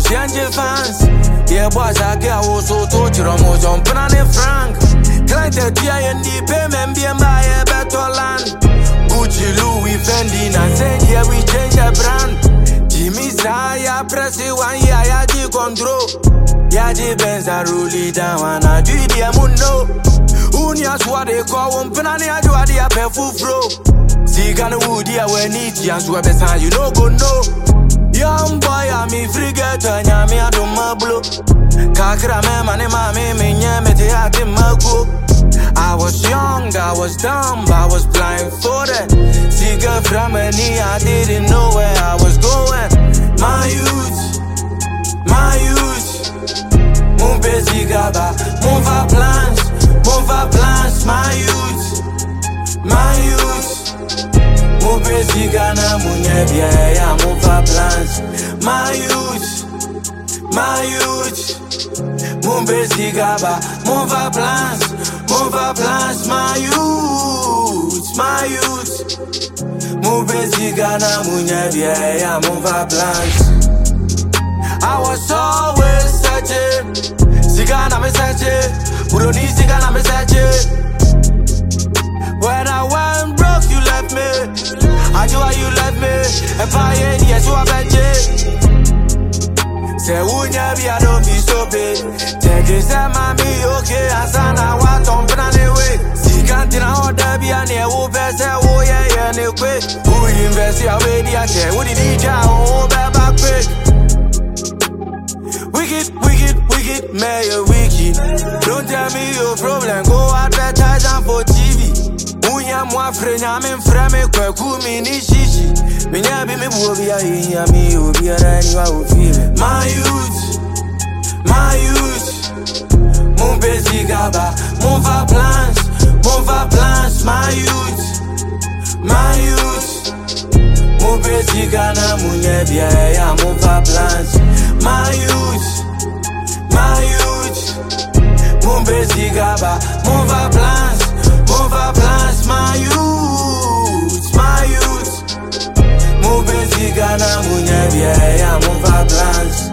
change fans. Yeah, boys, I get also told you almost on Panani Frank. Client the DIND payment be by a better land. Gucci, Louis, Fendi, and saying, yeah, we change the brand. Jimmy Zaya, press it 1 year, I do control. Yaji Benz, I roll it down, and I do the Amuno. Unias, what they call one Panani, I do a pay full flow. See, can wood here when it is where beside you no go no. Young boy, I'm a frigate, and I'm a domablo. Kakra, me, me, I was young, I was dumb, I was blindfolded. See, girl from me, I didn't know where I was going. My youth, mon busy gaba, mon va plans, my youth, mon busy gana, mon yeah, mon va plans, my youth, mon busy gaba, mon va plans, my youth, mon busy gana, mon yeah, mon va plans. I was always searching. Sigana me searching. Uroni sigana me searching. When I went broke, you left me. I do why you left me. If I ain't yes, you are better. Say unya be I don't be so big. Take it, say mommy, okay. Asana what on plan away. Sigantina order be an air. Who best say oh yeah, no quick. Who invest your way the chair? Who did he try? Oh, back quick. Wicked, mayor wiki. Don't tell me your problem, go advertise and for TV. Unya mwa frenya me frame kwa kumi ni shishi. Minya be me bobia ya mi obia rani wa ofile. My youth, mon busy gaba, mon va plans, my youth, mon busy gana munye bia ya mon va plans. My youth, mon busy gaba, mon va plans, my youth, mon busy gana, munye bia ya mon va plans.